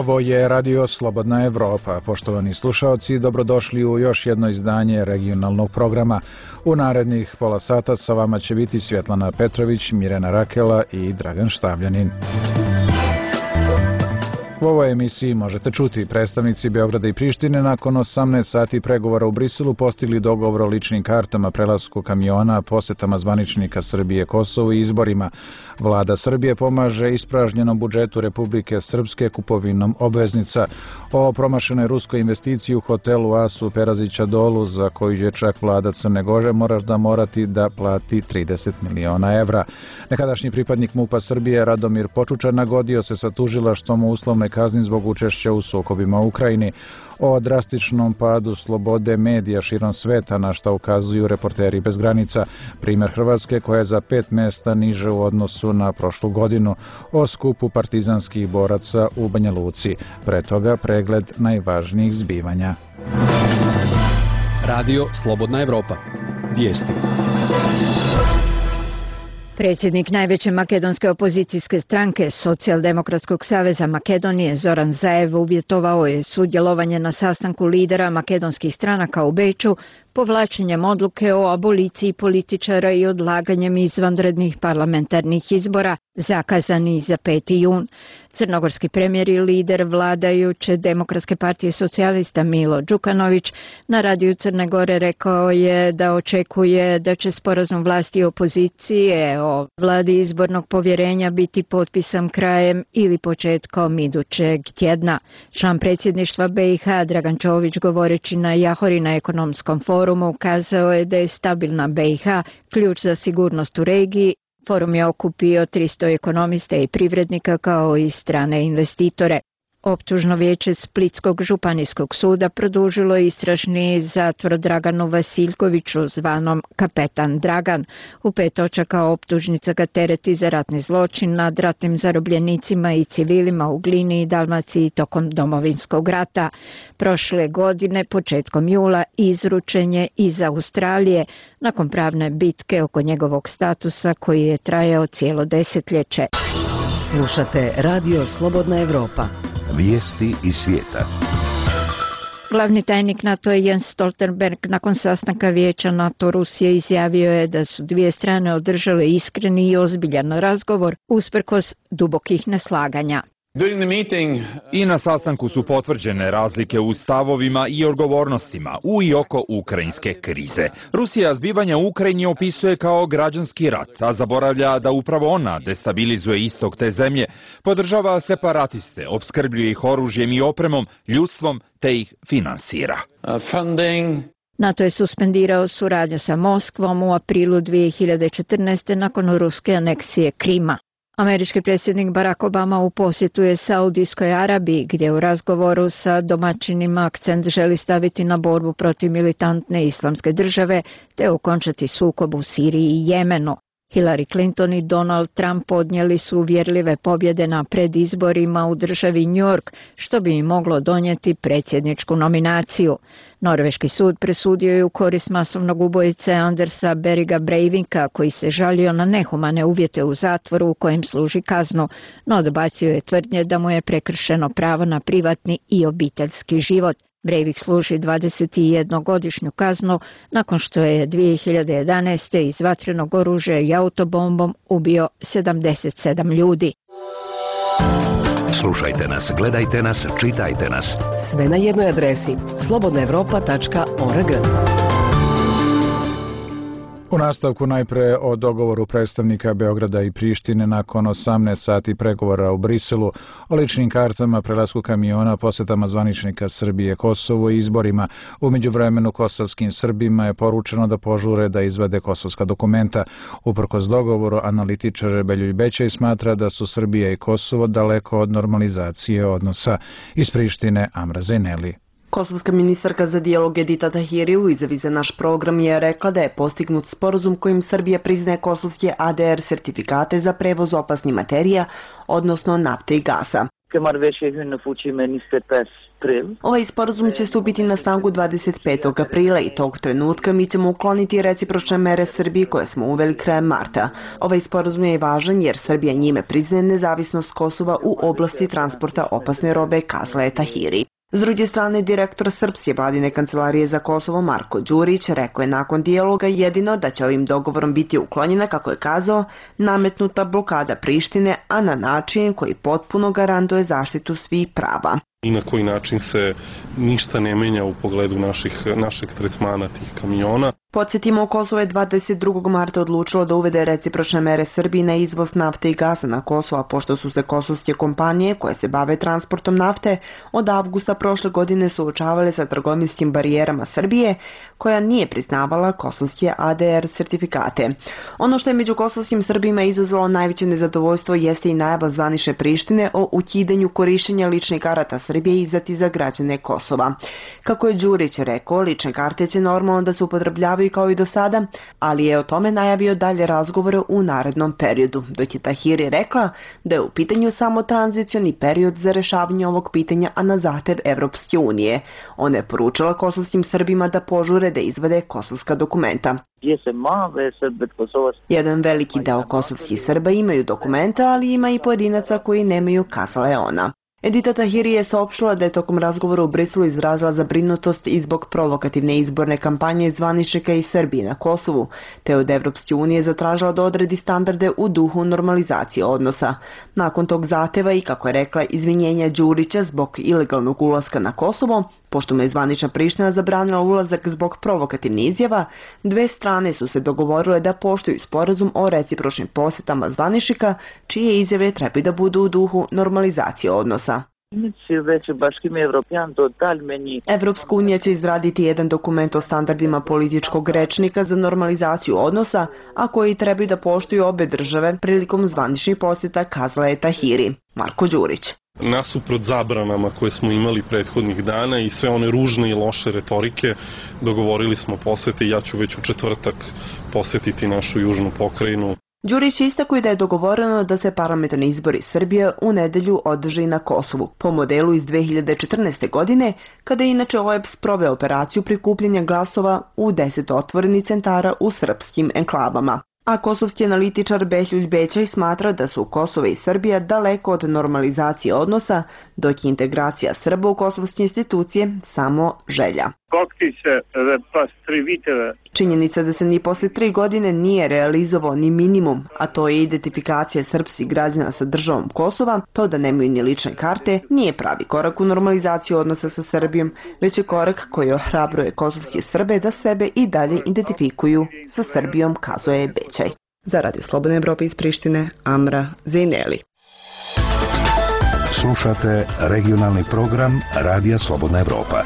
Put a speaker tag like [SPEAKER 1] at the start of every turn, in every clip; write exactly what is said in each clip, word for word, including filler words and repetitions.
[SPEAKER 1] Ovo je Radio Slobodna Evropa. Poštovani slušaoci, dobrodošli u još jedno izdanje regionalnog programa. U narednih pola sata sa vama će biti Svjetlana Petrović, Mirjana Rakela i Dragan Štavljanin. U ovoj emisiji možete čuti predstavnici Beograda i Prištine nakon osamnaest sati pregovora u Briselu postigli dogovor o ličnim kartama, prelasku kamiona, posetama zvaničnika Srbije, Kosovu i izborima. Vlada Srbije pomaže ispražnjenom budžetu Republike Srpske kupovinom obveznica. O promašenoj ruskoj investiciji u hotelu As u Perazića Dolu, za koju je čak vlada Crne Gore možda morati da plati trideset miliona evra. Nekadašnji pripadnik MUP-a Srbije Radomir Počučan nagodio se sa tužilaštvom u uslovnoj kazni zbog učešća u sukobima u Ukrajini. O drastičnom padu slobode medija širom sveta, na šta ukazuju Reporteri bez granica. Primjer Hrvatske koja je za pet mjesta niže u odnosu na prošlu godinu. O skupu partizanskih boraca u Banja Luci. Pre toga pregled najvažnijih zbivanja.
[SPEAKER 2] Radio Slobodna Evropa. Vijesti.
[SPEAKER 3] Predsjednik najveće makedonske opozicijske stranke Socijaldemokratskog saveza Makedonije Zoran Zaev uvjetovao je sudjelovanje na sastanku lidera makedonskih stranaka u Beču povlačenjem odluke o aboliciji političara i odlaganjem izvanrednih parlamentarnih izbora zakazani za peti jun. Crnogorski premijer i lider vladajuće Demokratske partije socijalista Milo Đukanović na radiju Crne Gore rekao je da očekuje da će sporazum vlasti i opozicije o vladi izbornog povjerenja biti potpisan krajem ili početkom idućeg tjedna. Član predsjedništva be i ha Dragan Čović, govoreći na Jahori na ekonomskom forumu, ukazao je da je stabilna be i ha ključ za sigurnost u regiji. Forum je okupio tristo ekonomista i privrednika kao i strane investitore. Optužno vijeće Splitskog županijskog suda produžilo istražni zatvor Draganu Vasiljkoviću zvanom Kapetan Dragan. U pet točaka optužnica ga tereti za ratni zločin nad ratnim zarobljenicima i civilima u Glini i Dalmaciji tokom Domovinskog rata. Prošle godine, početkom jula, izručen je iz Australije nakon pravne bitke oko njegovog statusa koji je trajao cijelo desetljeće.
[SPEAKER 4] Slušate Radio Slobodna Evropa.
[SPEAKER 5] Vijesti iz svijeta.
[SPEAKER 3] Glavni tajnik NATO Jens Stoltenberg nakon sastanka vijeća NATO Rusije izjavio je da su dvije strane održale iskreni i ozbiljan razgovor usprkos dubokih neslaganja.
[SPEAKER 6] I na sastanku su potvrđene razlike u stavovima i odgovornostima u i oko ukrajinske krize. Rusija zbivanja u Ukrajini opisuje kao građanski rat, a zaboravlja da upravo ona destabilizuje istok te zemlje, podržava separatiste, opskrbljuje ih oružjem i opremom, ljudstvom te ih finansira.
[SPEAKER 3] NATO je suspendirao suradnju sa Moskvom u aprilu dvije hiljade četrnaeste. nakon ruske aneksije Krima. Američki predsjednik Barack Obama u posjetu je Saudijskoj Arabiji, gdje u razgovoru sa domaćinima akcent želi staviti na borbu protiv militantne islamske države te okončati sukob u Siriji i Jemenu. Hillary Clinton i Donald Trump podnijeli su uvjerljive pobjede na predizborima u državi New York, što bi im moglo donijeti predsjedničku nominaciju. Norveški sud presudio je u korist masovnog ubojice Andersa Beriga Breivinka, koji se žalio na nehumane uvjete u zatvoru u kojem služi kaznu, no odbacio je tvrdnje da mu je prekršeno pravo na privatni i obiteljski život. Breivik služi dvadesetjednogodišnju kaznu nakon što je dvije hiljade jedanaeste. iz vatrenog oružja i autobombom ubio sedamdeset sedam ljudi.
[SPEAKER 5] Slušajte nas, gledajte nas, čitajte nas.
[SPEAKER 4] Sve na jednoj adresi slobodna evropa tačka org.
[SPEAKER 1] U nastavku najpre o dogovoru predstavnika Beograda i Prištine nakon osamnaest sati pregovora u Briselu o ličnim kartama, prelasku kamiona, posetama zvaničnika Srbije, Kosovu i izborima. U međuvremenu kosovskim Srbima je poručeno da požure da izvade kosovska dokumenta. Uprkos dogovoru, analitičar Beljulj Bećaj smatra da su Srbija i Kosovo daleko od normalizacije odnosa. Iz Prištine Amra Zeneli.
[SPEAKER 7] Kosovska ministarka za dijalog Edita Tahiri u izjavi za naš program je rekla da je postignut sporazum kojim Srbija priznaje kosovske A D R sertifikate za prevoz opasnih materija, odnosno nafte i gasa.
[SPEAKER 8] Marrëveshje hyn në fuqi me njëzet e pesë
[SPEAKER 7] Ovaj sporazum će stupiti na snagu dvadeset petog aprila i tog trenutka mi ćemo ukloniti recipročne mere Srbiji koje smo uveli krajem marta. Ovaj sporazum je važan jer Srbija njime priznaje nezavisnost Kosova u oblasti transporta opasne robe, kazala je Tahiri. S druge strane, direktor Srpske vladine kancelarije za Kosovo Marko Đurić rekao je nakon dijaloga jedino da će ovim dogovorom biti uklonjena, kako je kazao, nametnuta blokada Prištine, a na način koji potpuno garantuje zaštitu svih prava.
[SPEAKER 8] I na koji način se ništa ne menja u pogledu naših, našeg tretmana tih kamiona.
[SPEAKER 7] Podsjetimo, Kosovo je dvadeset drugog marta odlučilo da uvede recipročne mere Srbiji na izvoz nafte i gasa na Kosovo, pošto su se kosovske kompanije koje se bave transportom nafte od avgusta prošle godine suočavale sa trgovinskim barijerama Srbije, koja nije priznavala kosovske A D R sertifikate. Ono što je među kosovskim Srbima izazvalo najveće nezadovoljstvo jeste i najava zvanične Prištine o ukidanju korišćenja ličnih karata Srbije izdati za građane Kosova. Kako je Đurić rekao, lične karte će normalno da se upotrebljavaju kao i do sada, ali je o tome najavio dalje razgovore u narednom periodu, dok je Tahiri rekla da je u pitanju samo tranzicioni period za rešavanje ovog pitanja, a na zahtev Evropske unije. Ona je poručila kosovskim Srbima da požure da izvade kosovska dokumenta. Jedan veliki deo kosovskih Srba imaju dokumenta, ali ima i pojedinaca koji nemaju, kazala je ona. Edita Tahiri je saopštila da je tokom razgovora u Briselu izrazila zabrinutost i zbog provokativne izborne kampanje zvaničnika iz Srbije na Kosovu, te od Evropske unije zatražila da odredi standarde u duhu normalizacije odnosa. Nakon tog zahteva i, kako je rekla, izvinjenja Đurića zbog ilegalnog ulaska na Kosovo, pošto mu je zvanična Priština zabranila ulazak zbog provokativnih izjava, dve strane su se dogovorile da poštuju sporazum o recipročnim posetama zvaničnika, čije izjave trebaju da budu u duhu normalizacije odnosa. Evropska unija će izraditi jedan dokument o standardima političkog rečnika za normalizaciju odnosa, a koji trebaju da poštuju obe države prilikom zvaničnih poseta, kazala je Tahiri. Marko Đurić.
[SPEAKER 8] Nasuprot zabranama koje smo imali prethodnih dana i sve one ružne i loše retorike, dogovorili smo posete i ja ću već u četvrtak posetiti našu južnu pokrajinu.
[SPEAKER 7] Đurić istakuje da je dogovoreno da se parlamentarni izbori Srbije u nedelju održe na Kosovu, po modelu iz dve hiljade četrnaeste. godine, kada je inače O E B S proveo operaciju prikupljanja glasova u deset otvorenih centara u srpskim enklavama. A kosovski analitičar Behljuj Bećaj smatra da su Kosovo i Srbija daleko od normalizacije odnosa, dok je integracija Srba u kosovske institucije samo želja. Činjenica da se ni posle tri godine nije realizovao ni minimum, a to je identifikacija srpskih građana sa državom Kosova, to da nemaju ni lične karte, nije pravi korak u normalizaciju odnosa sa Srbijom, već je korak koji ohrabruje kosovske Srbe da sebe i dalje identifikuju sa Srbijom, kazuje Bećaj. Za Radio Slobodne Evrope iz Prištine, Amra Zejneli.
[SPEAKER 5] Slušate regionalni program Radija Slobodna Evropa.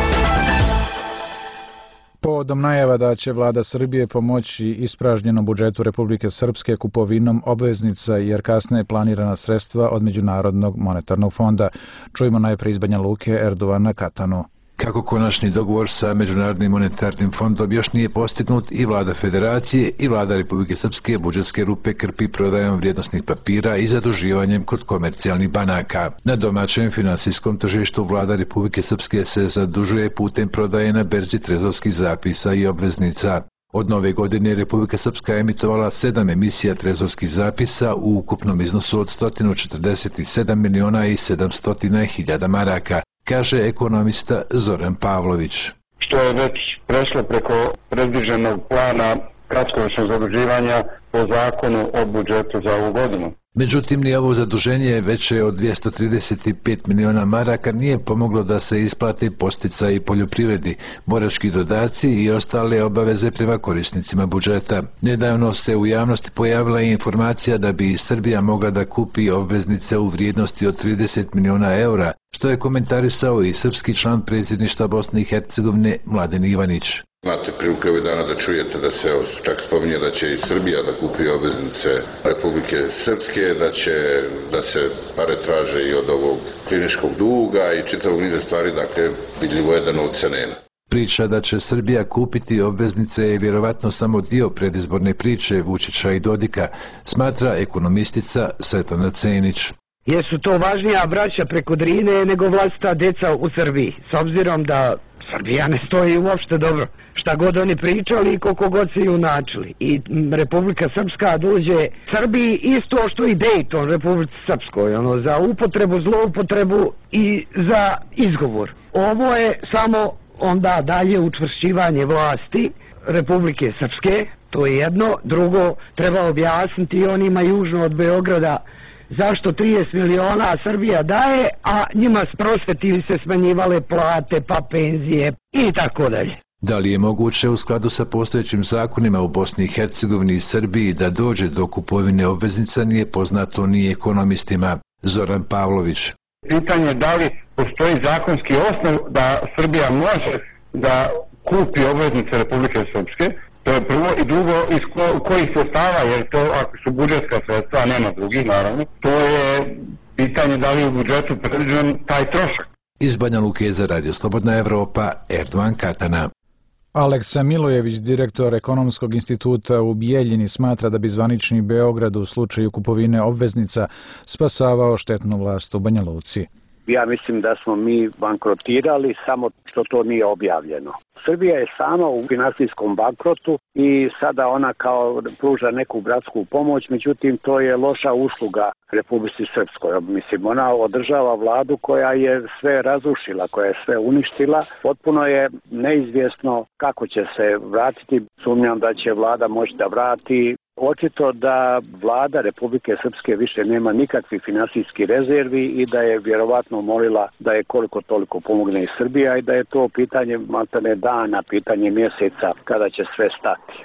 [SPEAKER 1] Povodom najava da će vlada Srbije pomoći ispražnjenom budžetu Republike Srpske kupovinom obveznica jer kasne planirana sredstva od Međunarodnog monetarnog fonda. Čujemo najpre iz Banja Luke Erdovana Katanu.
[SPEAKER 9] Kako konačni dogovor sa Međunarodnim monetarnim fondom još nije postignut i vlada Federacije i vlada Republike Srpske budžetske rupe krpi prodajom vrijednosnih papira i zaduživanjem kod komercijalnih banaka. Na domaćem finansijskom tržištu vlada Republike Srpske se zadužuje putem prodaje na berzi trezorskih zapisa i obveznica. Od nove godine Republika Srpska je emitovala sedam emisija trezorskih zapisa u ukupnom iznosu od sto četrdeset sedam miliona i sedamsto hiljada maraka, kaže ekonomista Zoran Pavlović.
[SPEAKER 10] Što je već prešlo preko predviđenog plana kratkoročnog zaduživanja po zakonu o budžetu za ovu godinu.
[SPEAKER 9] Međutim, ni ovo zaduženje veće od dvjesto trideset pet miliona maraka nije pomoglo da se isplate podsticaji poljoprivredi, borački dodaci i ostale obaveze prema korisnicima budžeta. Nedavno se u javnosti pojavila informacija da bi Srbija mogla da kupi obveznice u vrijednosti od trideset miliona eura, što je komentarisao i srpski član predsjedništva Bosne i Hercegovine Mladen Ivanić.
[SPEAKER 11] Imate priliku ovih dana da čujete da se čak spominje da će i Srbija da kupi obveznice Republike Srpske, da će da se pare traže i od ovog kliničkog duga i čitavog niza stvari, dakle vidljivo je da novca nema.
[SPEAKER 9] Priča da će Srbija kupiti obveznice je vjerovatno samo dio predizborne priče Vučića i Dodika, smatra ekonomistica Svetlana Cenić.
[SPEAKER 12] Jesu to važnija braća preko Drine nego vlastita deca u Srbiji, s obzirom da Srbija ne stoji uopšte dobro. Šta god oni pričali i koliko god se junačili. I Republika Srpska dođe Srbiji isto što i Dejton Republici Srpskoj, ono, za upotrebu, zloupotrebu i za izgovor. Ovo je samo onda dalje učvršćivanje vlasti Republike Srpske, to je jedno. Drugo, treba objasniti onima južno od Beograda zašto trideset miliona Srbija daje, a njima s prosveti se smanjivale plate, pa penzije i tako dalje.
[SPEAKER 9] Da li je moguće u skladu sa postojećim zakonima u Bosni i Hercegovini i Srbiji da dođe do kupovine obveznica nije poznato ni ekonomistima. Zoran Pavlović.
[SPEAKER 10] Pitanje da li postoji zakonski osnov da Srbija može da kupi obveznice Republike Srpske, to je prvo, i drugo iz ko, kojih sredstava, jer to ako su budžetska sredstva, a nema drugih naravno, to je pitanje da li je u budžetu predviđen taj trošak.
[SPEAKER 9] Iz Banja Luke za Radio Slobodna Evropa, Erdovan Katana.
[SPEAKER 1] Aleksa Milojević, direktor Ekonomskog instituta u Bijeljini, smatra da bi zvanični Beograd u slučaju kupovine obveznica spasavao štetnu vlast u Banja Luci.
[SPEAKER 13] Ja mislim da smo mi bankrotirali, samo što to nije objavljeno. Srbija je sama u finansijskom bankrotu i sada ona kao pruža neku bratsku pomoć, međutim to je loša usluga Republici Srpskoj. Mislim, ona održava vladu koja je sve razrušila, koja je sve uništila. Potpuno je neizvjesno kako će se vratiti. Sumnjam da će vlada moći da vrati. Očito da vlada Republike Srpske više nema nikakvih finansijskih rezervi i da je vjerovatno molila da je koliko toliko pomogne i Srbija i da je to pitanje maltene dana, pitanje mjeseca kada će sve stati.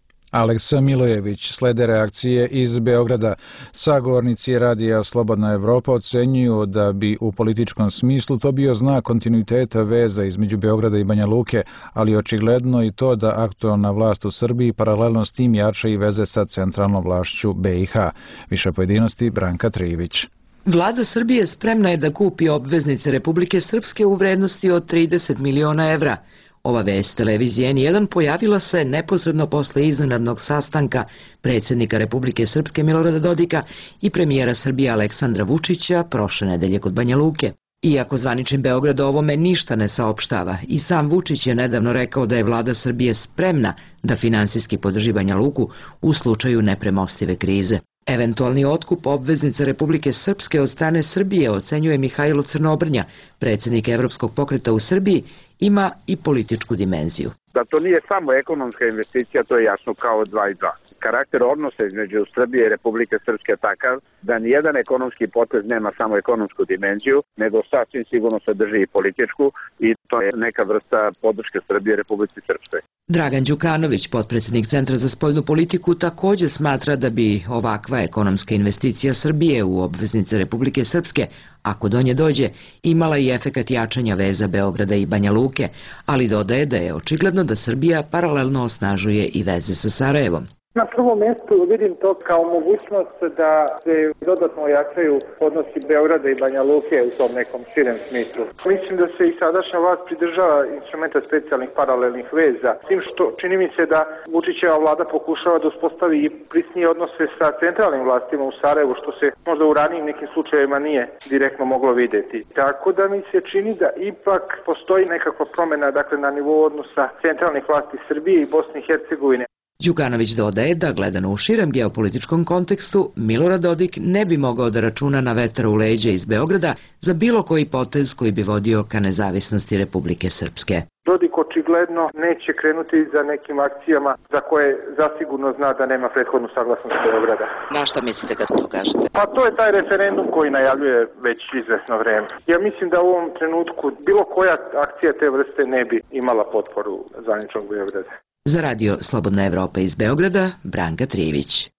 [SPEAKER 1] Aleksa Milojević. Slede reakcije iz Beograda. Sagovornici Radija Slobodna Evropa ocenjuju da bi u političkom smislu to bio znak kontinuiteta veza između Beograda i Banja Luke, ali očigledno i to da aktualna vlast u Srbiji paralelno s tim jača i veze sa centralnom vlašću be i ha. Više pojedinosti Branka Trivić.
[SPEAKER 14] Vlada Srbije spremna je da kupi obveznice Republike Srpske u vrednosti od trideset miliona evra. Ova vest televizije en jedan pojavila se neposredno posle iznenadnog sastanka predsjednika Republike Srpske Milorada Dodika i premijera Srbije Aleksandra Vučića prošle nedelje kod Banja Luke. Iako zvanični Beograd o ovome ništa ne saopštava, i sam Vučić je nedavno rekao da je vlada Srbije spremna da finansijski podrži Banja Luku u slučaju nepremostive krize. Eventualni otkup obveznica Republike Srpske od strane Srbije, ocenjuje Mihajlo Crnobrnja, predsjednik Evropskog pokreta u Srbiji, ima i političku dimenziju.
[SPEAKER 15] Da to nije samo ekonomska investicija, to je jasno kao dva i dva. Karakter odnosa između Srbije i Republike Srpske je takav da nijedan ekonomski potez nema samo ekonomsku dimenziju, nego sasvim sigurno sadrži i političku, i to je neka vrsta podrške Srbije Republici Srpskoj.
[SPEAKER 14] Dragan Đukanović, potpredsjednik Centra za spoljnu politiku, također smatra da bi ovakva ekonomska investicija Srbije u obveznice Republike Srpske, ako do nje dođe, imala i efekat jačanja veza Beograda i Banja Luke, ali dodaje da je očigledno da Srbija paralelno osnažuje i veze sa Sarajevom.
[SPEAKER 16] Na prvom mjestu vidim to kao mogućnost da se dodatno ojačaju odnosi Beograda i Banja Luke u tom nekom širem smislu. Mislim da se i sadašnja vlast pridržava instrumenta specijalnih paralelnih veza, s tim što čini mi se da Vučićeva vlada pokušava da uspostavi i prisnije odnose sa centralnim vlastima u Sarajevu, što se možda u ranijim nekim slučajevima nije direktno moglo vidjeti. Tako da mi se čini da ipak postoji nekakva promjena, dakle, na nivou odnosa centralnih vlasti Srbije i Bosne i Hercegovine.
[SPEAKER 14] Đukanović dodaje da, gledano u širem geopolitičkom kontekstu, Milorad Dodik ne bi mogao da računa na vetar u leđe iz Beograda za bilo koji potez koji bi vodio ka nezavisnosti Republike Srpske.
[SPEAKER 16] Dodik očigledno neće krenuti za nekim akcijama za koje zasigurno zna da nema prethodnu saglasnost Beograda.
[SPEAKER 14] Na šta mislite kad to kažete?
[SPEAKER 16] Pa to je taj referendum koji najavljuje već izvesno vreme. Ja mislim da u ovom trenutku bilo koja akcija te vrste ne bi imala potporu zvaničnog Beograda.
[SPEAKER 14] Za Radio Slobodna Evropa iz Beograda, Branka Trivić.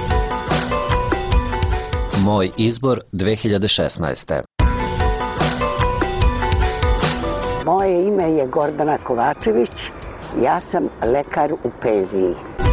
[SPEAKER 17] Moj izbor dve hiljade šesnaeste.
[SPEAKER 18] Moje ime je Gordana Kovačević, ja sam lekar u penziji.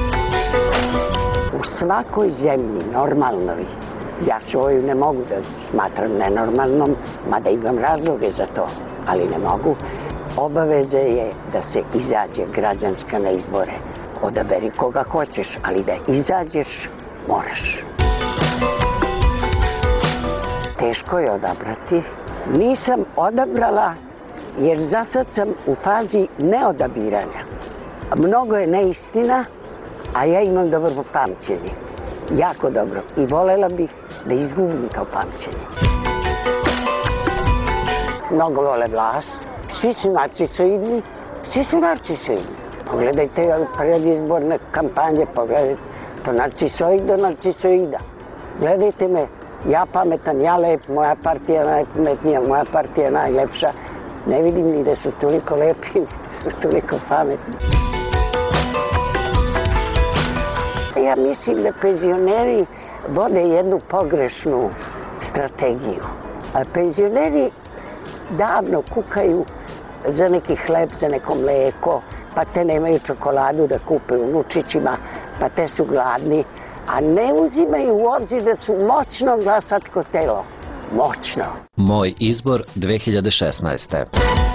[SPEAKER 18] U svakoj zemlji normalnoj, ja svoju ne mogu da smatram nenormalnom, mada imam razloge za to, ali ne mogu. Obaveza je da se izađe građanska na izbore. Odaberi koga hoćeš, ali da izađeš moraš. teško je odabrati. Nisam odabrala jer za sad sam u fazi neodabiranja. Mnogo je neistina, a ja imam dobro pamćenje. Jako dobro. I volela bih da izgubim to pamćenje. Mnogo vole vlast. Svi su narcisoidni. Svi su narcisoidni. Pogledajte predizborne kampanje, pogledajte to narcisoid do narcisoida. Gledajte me, ja pametan, ja lep, moja partija je najpametnija, moja partija je najlepša. Ne vidim ni da su toliko lepi, da su toliko pametni. Ja mislim da penzioneri vode jednu pogrešnu strategiju. A penzioneri davno kukaju za neki hleb, za neko mleko, pa te nemaju čokoladu da kupe u Nučićima, pa te su gladni, a ne uzimaju u obzir da su moćno glasačko telo. Moćno.
[SPEAKER 17] Moj izbor dve hiljade šesnaeste.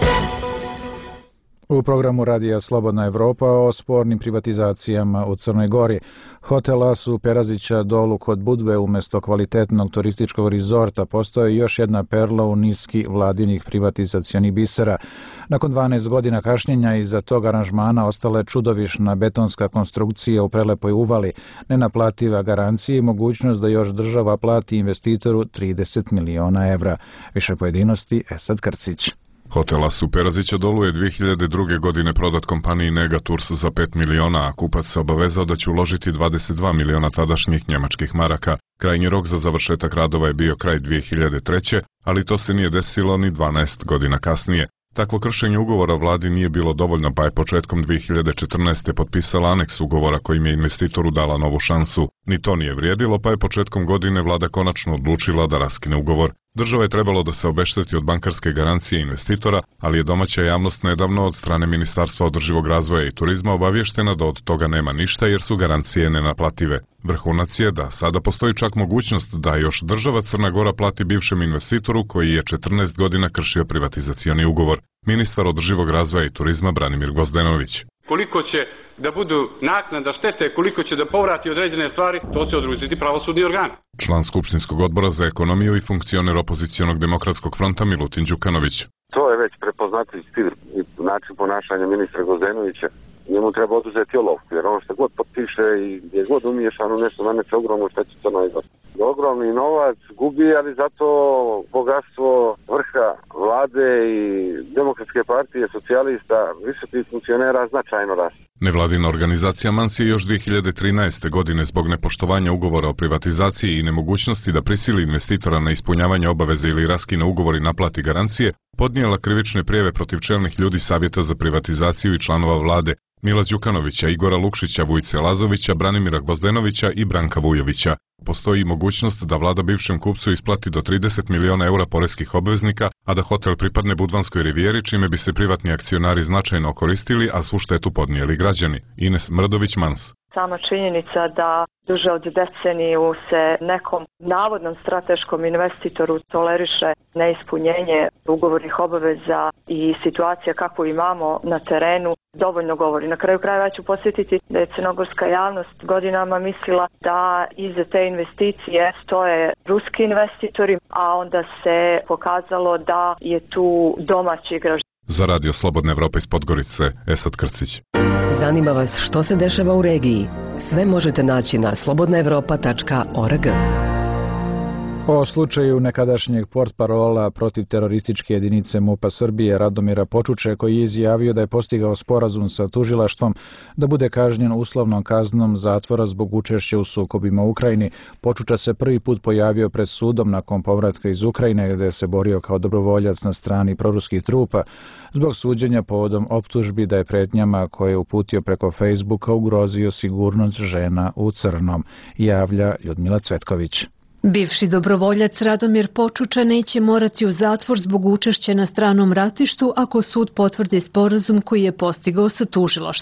[SPEAKER 1] U programu Radija Slobodna Evropa o spornim privatizacijama u Crnoj Gori. Hotel As u Perazića dolu kod Budve umjesto kvalitetnog turističkog rizorta postoje još jedna perla u niski vladinih privatizacionih bisera. Nakon dvanaest godina kašnjenja iza tog aranžmana ostala je čudovišna betonska konstrukcija u prelepoj uvali, nenaplativa garancija i mogućnost da još država plati investitoru trideset miliona evra. Više pojedinosti Esad Krcić.
[SPEAKER 19] Hotel As u Perazića dolu je dve hiljade druge. godine prodat kompaniji Negatours za pet miliona, a kupac se obavezao da će uložiti dvadeset dva miliona tadašnjih njemačkih maraka. Krajnji rok za završetak radova je bio kraj dve hiljade treće. ali to se nije desilo ni dvanaest godina kasnije. Takvo kršenje ugovora vladi nije bilo dovoljno, pa je početkom dve hiljade četrnaeste. potpisala aneks ugovora kojim je investitoru dala novu šansu. Ni to nije vrijedilo, pa je početkom godine vlada konačno odlučila da raskine ugovor. Država je trebalo da se obešteti od bankarske garancije investitora, ali je domaća javnost nedavno od strane Ministarstva održivog razvoja i turizma obavještena da od toga nema ništa jer su garancije nenaplative. Vrhunac je da sada postoji čak mogućnost da još država Crna Gora plati bivšem investitoru koji je četrnaest godina kršio privatizacioni ugovor. Ministar održivog razvoja i turizma Branimir Gozdenović.
[SPEAKER 20] Koliko će da budu naknada štete, koliko će da povrati određene stvari, to će odlučiti pravosudni organ.
[SPEAKER 19] Član Skupštinskog odbora za ekonomiju i funkcioner opozicionog demokratskog fronta Milutin Đukanović.
[SPEAKER 21] To je već prepoznatljiv stil i način ponašanja ministra Gozdenovića. Njemu treba oduzeti olovku, jer ono što god potpiše i gdje god umiješano nešto naneće ogromno štetu Crnoj Gori. Ogromni novac gubi, ali zato bogatstvo vrha vlade i demokratske partije, socijalista, visokih funkcionera značajno raste.
[SPEAKER 19] Nevladina organizacija Mans je još dve hiljade trinaeste. godine zbog nepoštovanja ugovora o privatizaciji i nemogućnosti da prisili investitora na ispunjavanje obaveze ili raskine ugovor i naplati garancije, podnijela krivične prijave protiv čelnih ljudi Savjeta za privatizaciju i članova vlade Mila Đukanovića, Igora Lukšića, Vujice Lazovića, Branimira Gvozdenovića i Branka Vujovića. Postoji mogućnost da vlada bivšem kupcu isplati do trideset miliona eura poreskih obveznika, a da hotel pripadne Budvanskoj rivijeri, čime bi se privatni akcionari značajno koristili, a svu štetu podnijeli građani. Ines Mrdović, Mans.
[SPEAKER 22] Sama činjenica da duže od deceniju se nekom navodnom strateškom investitoru toleriše neispunjenje ugovornih obaveza i situacija kakvu imamo na terenu dovoljno govori. Na kraju krajeva ja ću podsjetiti da je crnogorska javnost godinama mislila da iza te investicije stoje ruski investitori, a onda se pokazalo da je tu domaći igrač.
[SPEAKER 19] Za Radio Slobodna Evropa iz Podgorice, Esad Krcić.
[SPEAKER 4] Zanima vas što se dešava u regiji? Sve možete naći na slobodna evropa tačka org.
[SPEAKER 1] O slučaju nekadašnjeg portparola protiv terorističke jedinice MUP-a Srbije Radomira Počuče, koji je izjavio da je postigao sporazum sa tužilaštvom da bude kažnjen uslovnom kaznom zatvora zbog učešća u sukobima u Ukrajini. Počuča se prvi put pojavio pred sudom nakon povratka iz Ukrajine, gde se borio kao dobrovoljac na strani proruskih trupa, zbog suđenja povodom optužbi da je pretnjama koje je uputio preko Facebooka ugrozio sigurnost žena u crnom, javlja Ljudmila Cvetković.
[SPEAKER 23] Bivši dobrovoljac Radomir Počuča neće morati u zatvor zbog učešća na stranom ratištu ako sud potvrdi sporazum koji je postigao sa tužilaštvom.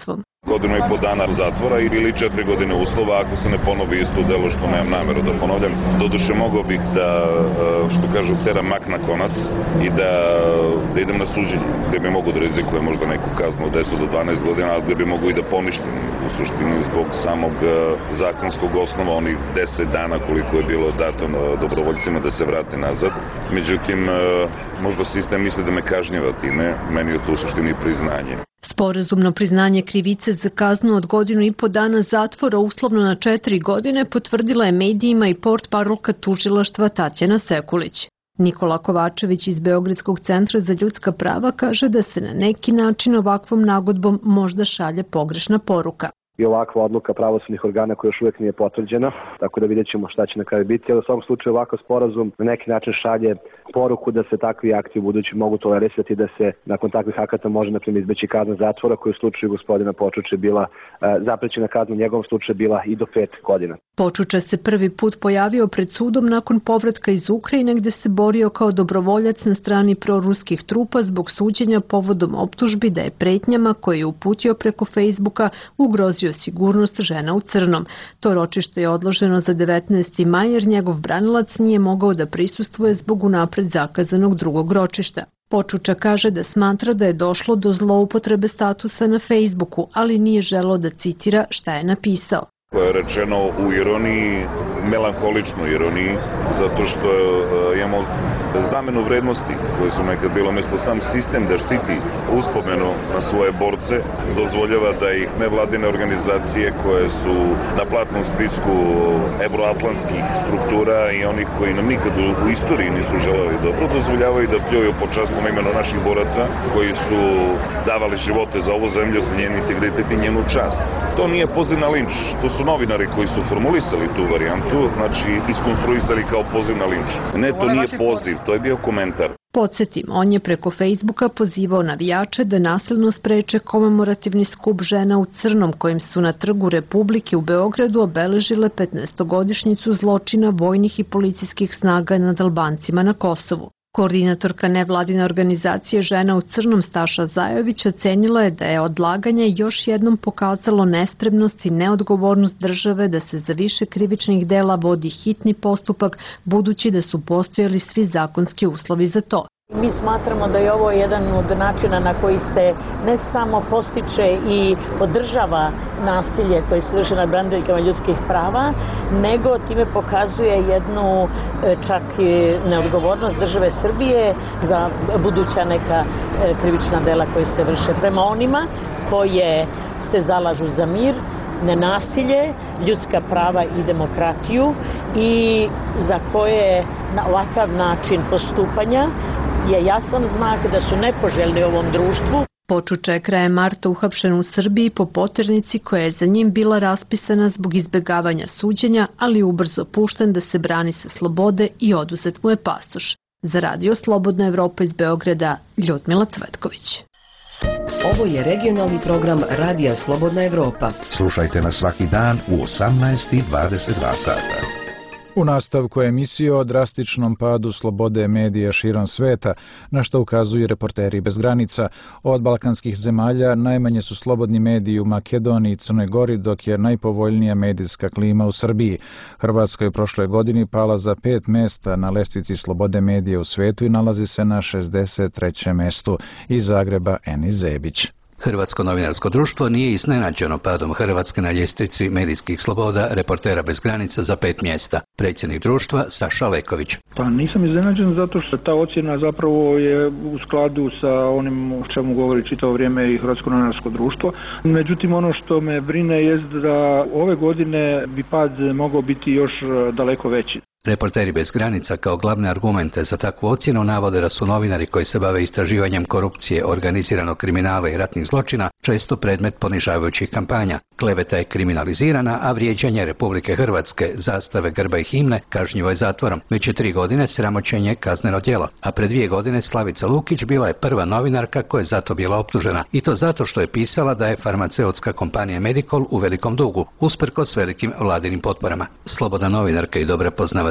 [SPEAKER 2] Godinu i po dana zatvora ili četiri godine uslova ako se ne ponovi isto delo, što nemam nameru da ponavljam. Doduše mogao bih da, što kažu, teram mak na konac i da, da idem na suđenje, gde bi mogu da rizikujem možda neku kaznu od deset do dvanaest godina, ali gde bi mogu i da poništim u suštini zbog samog zakonskog osnova, onih deset dana koliko je bilo dato dobrovoljcima da se vrate nazad. Međutim, možda sistem misli da me kažnjava time, meni je to u suštini priznanje.
[SPEAKER 23] Sporazumno priznanje krivice za kaznu od godinu i po dana zatvora uslovno na četiri godine potvrdila je medijima i portparolka tužilaštva Tatjana Sekulić. Nikola Kovačević iz Beogradskog centra za ljudska prava kaže da se na neki način ovakvom nagodbom možda šalje pogrešna poruka.
[SPEAKER 3] I ovakva odluka pravosudnih organa koja još uvijek nije potvrđena, tako da vidjet ćemo šta će na kraju biti, ali u svom slučaju ovakav sporazum na neki način šalje poruku da se takvi akti u budući mogu tolerisati, da se nakon takvih akata može na primjer izbeći kazna zatvora koja u slučaju gospodina Počuče bila e, zaprećena kazna, u njegovom slučaju bila i do pet godina.
[SPEAKER 23] Počuče se prvi put pojavio pred sudom nakon povratka iz Ukrajine gde se borio kao dobrovoljac na strani proruskih trupa zbog suđenja povodom optužbi da je pretnjama koje je uputio preko Facebooka ugrozio sigurnost žena u crnom. To ročište je odloženo za devetnaesti maj jer njegov branilac nije mogao da prisustvuje zbog unapred zakazanog drugog ročišta. Počuča kaže da smatra da je došlo do zloupotrebe statusa na Facebooku, ali nije želeo da citira šta je napisao.
[SPEAKER 2] Koje je rečeno u ironiji, melanholičnoj ironiji, zato što imamo zamenu vrednosti koje su nekad bilo mesto sam sistem da štiti uspomenu na svoje borce, dozvoljava da ih nevladine organizacije koje su na platnom spisku evroatlantskih struktura i onih koji nam nikad u istoriji nisu želeli dobro, dozvoljavaju da pljuju po časnom imenu naših boraca koji su davali živote za ovu zemlju, za njen integritet i njenu čast. To nije poziv na linč, to su novinari koji su formulisali tu varijantu, znači iskonstruisali kao poziv na linč. Ne, to nije poziv, to je bio komentar.
[SPEAKER 23] Podsjetim, on je preko Facebooka pozivao navijače da nasilno spreče komemorativni skup žena u crnom kojim su na Trgu Republike u Beogradu obeležile petnaestogodišnjicu zločina vojnih i policijskih snaga nad Albancima na Kosovu. Koordinatorka nevladine organizacije Žena u crnom Staša Zajović ocenila je da je odlaganje još jednom pokazalo nespremnost i neodgovornost države da se za više krivičnih dela vodi hitni postupak, budući da su postojali svi zakonski uslovi za to.
[SPEAKER 6] Mi smatramo da je ovo jedan od načina na koji se ne samo postiče i podržava nasilje koje se vrši nad braniteljkama ljudskih prava, nego time pokazuje jednu čak i neodgovornost države Srbije za buduća neka krivična dela koje se vrše prema onima koje se zalažu za mir, nenasilje, ljudska prava i demokratiju i za koje na ovakav način postupanja je jasan znak da su nepoželjni u ovom društvu.
[SPEAKER 23] Počuča je krajem marta uhapšen u Srbiji po poternici koja je za njim bila raspisana zbog izbegavanja suđenja, ali ubrzo pušten da se brani sa slobode i oduzet mu je pasoš. Za Radio Slobodna Evropa iz Beograda, Ljudmila Cvetković.
[SPEAKER 4] Ovo je regionalni program Radija Slobodna Evropa.
[SPEAKER 5] Slušajte nas svaki dan u osamnaest i dvadeset dva sata.
[SPEAKER 1] U nastavku emisije o drastičnom padu slobode medija širom sveta, na što ukazuju Reporteri bez granica. Od balkanskih zemalja najmanje su slobodni mediji u Makedoniji i Crnoj Gori, dok je najpovoljnija medijska klima u Srbiji. Hrvatska je u prošloj godini pala za pet mesta na lestvici slobode medija u svetu i nalazi se na šezdeset trećem mestu. Iz Zagreba Eni Zebić.
[SPEAKER 24] Hrvatsko novinarsko društvo nije iznenađeno padom Hrvatske na ljestvici medijskih sloboda Reportera bez granica za pet mjesta. Predsjednik društva Saša Leković.
[SPEAKER 25] Pa nisam iznenađen zato što ta ocjena zapravo je u skladu sa onim o čemu govori čitavo vrijeme i Hrvatsko novinarsko društvo. Međutim, ono što me brine jest da ove godine bi pad mogao biti još daleko veći.
[SPEAKER 24] Reporteri bez granica kao glavne argumente za takvu ocjenu navode da su novinari koji se bave istraživanjem korupcije, organiziranog kriminala i ratnih zločina često predmet ponižavajućih kampanja. Kleveta je kriminalizirana, a vrijeđanje Republike Hrvatske, zastave, grba i himne kažnjivo je zatvorom. Već je tri godine sramoćenje kazneno djelo, a pred dvije godine Slavica Lukić bila je prva novinarka koja je zato bila optužena. I to zato što je pisala da je farmaceutska kompanija Medikol u velikom dugu, usprkos velikim vladinim potporama. Slobodna novinarka i dobra poznavateljica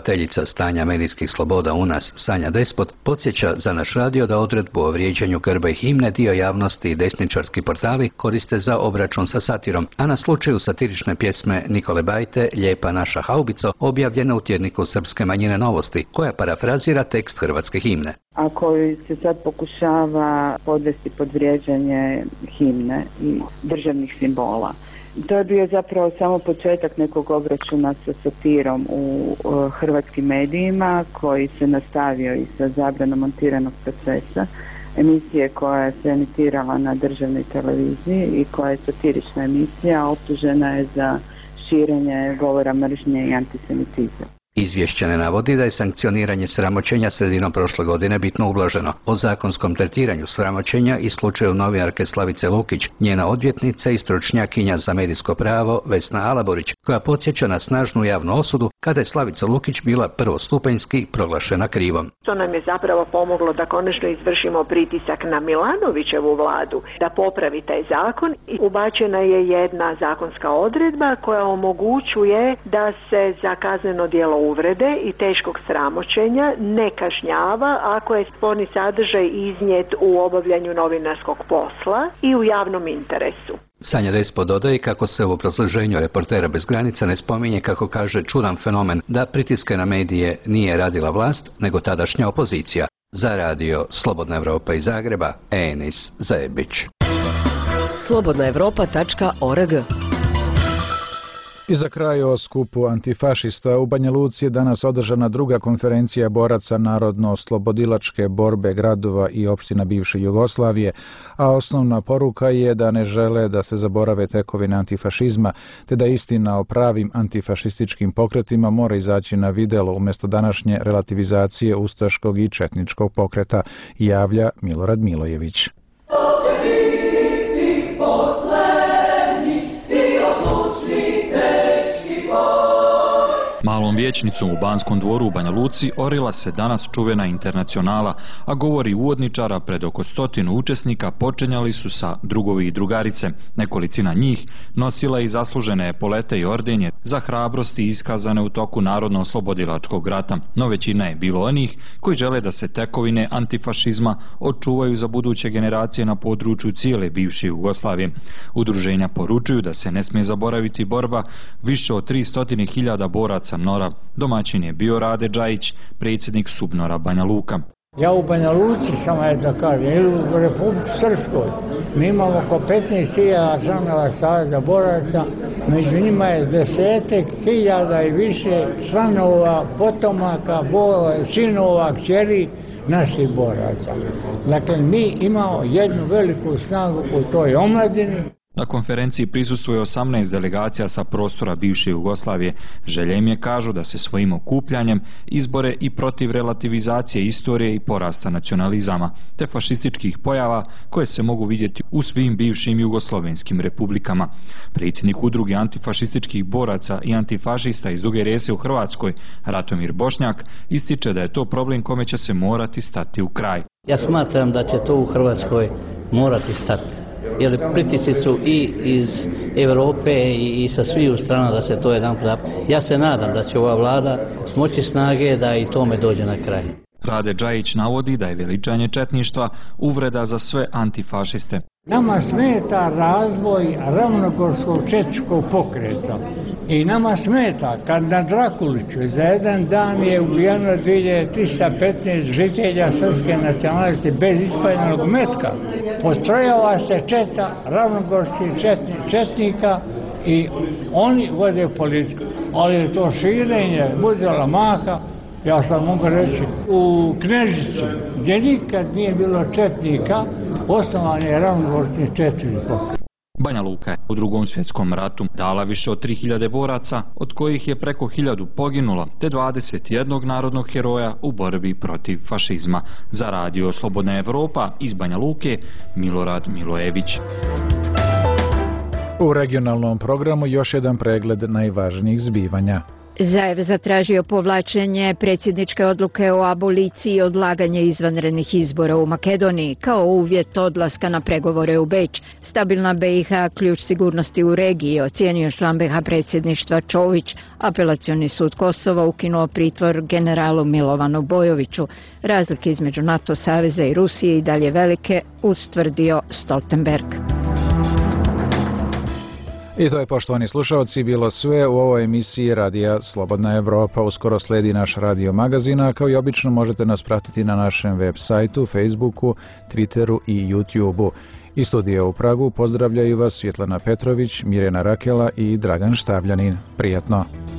[SPEAKER 24] proučavateljica stanja medijskih sloboda u nas, Sanja Despot, podsjeća za naš radio da odredbu o vrijeđanju grba i himne dio javnosti i desničarski portali koriste za obračun sa satirom, a na slučaju satirične pjesme Nikole Bajte Lijepa naša haubico objavljena u tjedniku Srpske manjine Novosti, koja parafrazira tekst hrvatske himne.
[SPEAKER 7] A koji se sad pokušava podvesti pod vrijeđanje himne i državnih simbola. To je bio zapravo samo početak nekog obračuna sa satirom u uh, hrvatskim medijima, koji se nastavio i sa zabranom montiranog procesa, emisije koja se emitirala na državnoj televiziji i koja je satirična emisija, optužena je za širenje govora mržnje i antisemitizma.
[SPEAKER 24] Izvješće ne navodi da je sankcioniranje sramoćenja sredinom prošle godine bitno ublaženo. O zakonskom tretiranju sramoćenja i slučaju novinarke Slavice Lukić, njena odvjetnica i stručnjakinja za medijsko pravo Vesna Alaborić, koja podsjeća na snažnu javnu osudu kada je Slavica Lukić bila prvostupanjski proglašena krivom.
[SPEAKER 8] To nam je zapravo pomoglo da konačno izvršimo pritisak na Milanovićevu vladu da popravi taj zakon i ubačena je jedna zakonska odredba koja omogućuje da se za kazneno djelo uvrede i teškog sramoćenja ne kažnjava ako je sporni sadržaj iznijet u obavljanju novinarskog posla i u javnom interesu.
[SPEAKER 24] Sanja Despot dodaje kako se u obrazloženju Reportera bez granica ne spominje, kako kaže, čudan fenomen da pritiske na medije nije radila vlast, nego tadašnja opozicija. Za radio Slobodna Evropa iz Zagreba, Enis Zajebić.
[SPEAKER 4] slobodna evropa tačka org.
[SPEAKER 1] I za kraj o skupu antifašista u Banja Luci je danas održana druga konferencija boraca narodno-oslobodilačke borbe gradova i opština bivše Jugoslavije, a osnovna poruka je da ne žele da se zaborave tekovine antifašizma, te da istina o pravim antifašističkim pokretima mora izaći na videlo umjesto današnje relativizacije ustaškog i četničkog pokreta, javlja Milorad Milojević.
[SPEAKER 10] Malom vijećnicom u Banskom dvoru u Banja Luci orila se danas čuvena internacionala, a govori uvodničara pred oko stotinu učesnika počinjali su sa drugovi i drugarice. Nekolicina njih nosila i zaslužene epolete i ordenje za hrabrosti iskazane u toku narodno-oslobodilačkog rata, no većina je bilo onih koji žele da se tekovine antifašizma očuvaju za buduće generacije na području cijele bivše Jugoslavije. Udruženja poručuju da se ne smije zaboraviti borba više od tristo hiljada boraca Nora. Domaćin je bio Rade Džajić, predsjednik Subnora Banja Luka.
[SPEAKER 11] Ja u Banja Luci samo je da kažem, ili u Republici Srpskoj, mi imamo oko petnaest hiljada članova Saveza boraca, među njima je desetak hiljada i više članova, potomaka, borova, sinova, kćeri naših boraca. Dakle, mi imamo jednu veliku snagu u toj omladini.
[SPEAKER 10] Na konferenciji prisustvuje osamnaest delegacija sa prostora bivše Jugoslavije. Želje im je, kažu, da se svojim okupljanjem izbore i protiv relativizacije istorije i porasta nacionalizama, te fašističkih pojava koje se mogu vidjeti u svim bivšim jugoslovenskim republikama. Predsjednik udruge antifašističkih boraca i antifašista iz Duge Rese u Hrvatskoj, Ratomir Bošnjak, ističe da je to problem kome će se morati stati u kraj.
[SPEAKER 12] Ja smatram da će to u Hrvatskoj morati stati, jer pritisci su i iz Europe i, i sa svih strana da se to jedan put. Ja se nadam da će ova vlada smoći snage da i tome dođe na kraj.
[SPEAKER 10] Rade Džajić navodi da je veličanje četništva uvreda za sve antifašiste.
[SPEAKER 11] Nama smeta razvoj ravnogorskog četničkog pokreta i nama smeta kad na Drakuliću za jedan dan je ubijeno dvije hiljade trista petnaest žitelja srpske nacionalnosti bez ispaljenog metka. Postrojava se četa ravnogorskih četni, četnika i oni vode politiku, ali je to širenje uzelo maha. Ja sam mogu reći, u Knežici, gdje nikad nije bilo četnika, osnovan je ravnogorski četnički pokret.
[SPEAKER 10] Banja Luka je u Drugom svjetskom ratu dala više od tri hiljade boraca, od kojih je preko hiljadu poginulo, te dvadeset jednog narodnog heroja u borbi protiv fašizma. Za radio Slobodna Evropa iz Banja Luke, Milorad Milojević.
[SPEAKER 1] U regionalnom programu još jedan pregled najvažnijih zbivanja.
[SPEAKER 9] Zaev zatražio povlačenje predsjedničke odluke o aboliciji i odlaganje izvanrednih izbora u Makedoniji kao uvjet odlaska na pregovore u Beč. Stabilna B i H ključ sigurnosti u regiji, ocijenio član B i H predsjedništva Čović. Apelacioni sud Kosova ukinuo pritvor generalu Milovanu Bojoviću. Razlike između NATO saveza i Rusije i dalje velike, ustvrdio Stoltenberg.
[SPEAKER 1] I to je, poštovani slušalci, bilo sve u ovoj emisiji Radija Slobodna Evropa. Uskoro sledi naš radio magazin, a kao i obično možete nas pratiti na našem web sajtu, Facebooku, Twitteru i YouTubeu. Iz studija u Pragu pozdravljaju vas Svjetlana Petrović, Mirjana Rakela i Dragan Štavljanin. Prijatno!